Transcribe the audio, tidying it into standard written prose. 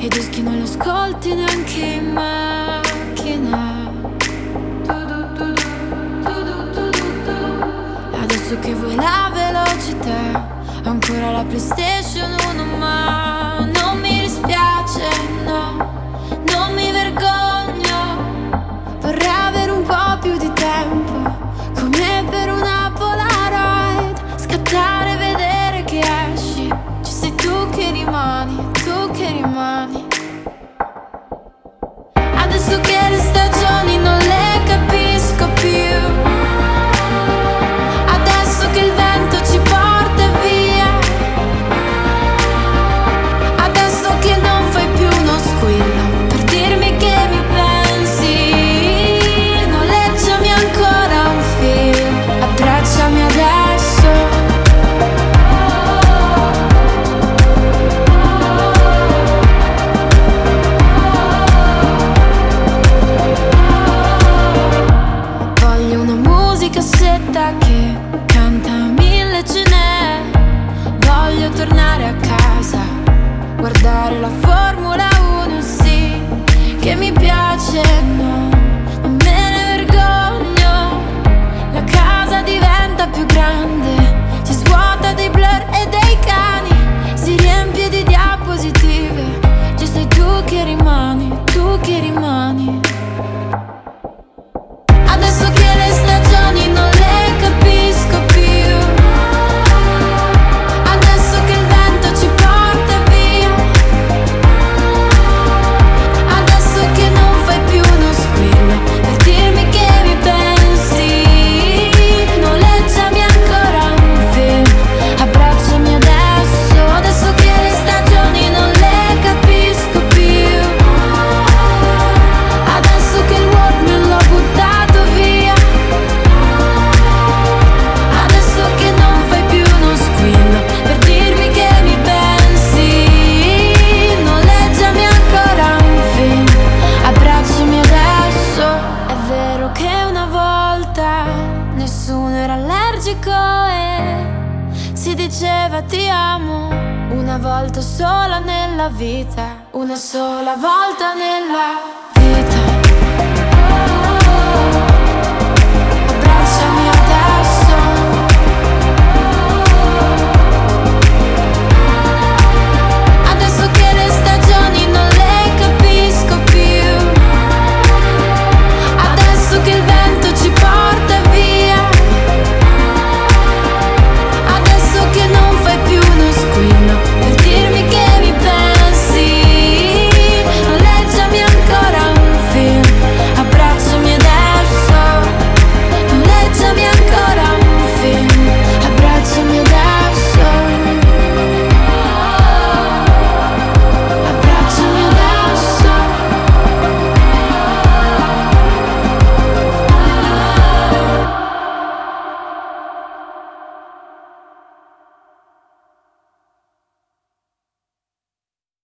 i dischi non li ascolti neanche in macchina. Adesso che vuoi la velocità, ancora la PlayStation 1, ma non mi dispiace, no, non mi vergogno. Vorrei avere un po' più di tempo, come per una Polaroid, scattare e vedere che esci. Ci sei tu che rimani, tu che rimani. Adesso che le stagioni non le capisco più, adesso che il vento ci porta via, adesso che non fai più uno squillo per dirmi che mi pensi, noleggiami ancora un film, abbracciami adesso. Voglio una musicassetta che canta mille ce n'è. Voglio tornare a casa, guardare la Formula 1, sì, che mi piace, no, non me ne vergogno. La casa diventa più grande, si svuota dei blur e dei cani, si riempie di diapositive. Ci sei tu che rimani, tu che rimani. Adesso che le stagioni non le capisco più, adesso che il vento ci porta via, adesso che non fai più uno squillo per dirmi che mi pensi, noleggiami ancora un film, abbracciami adesso. Adesso che le stagioni non le capisco più, adesso che il Walkman l'ho buttato via, adesso che non fai più uno squillo per dirmi che mi pensi, noleggiami ancora un film, abbracciami adesso. È vero che una volta nessuno era allergico e si diceva ti amo una volta sola nella vita, una sola volta nella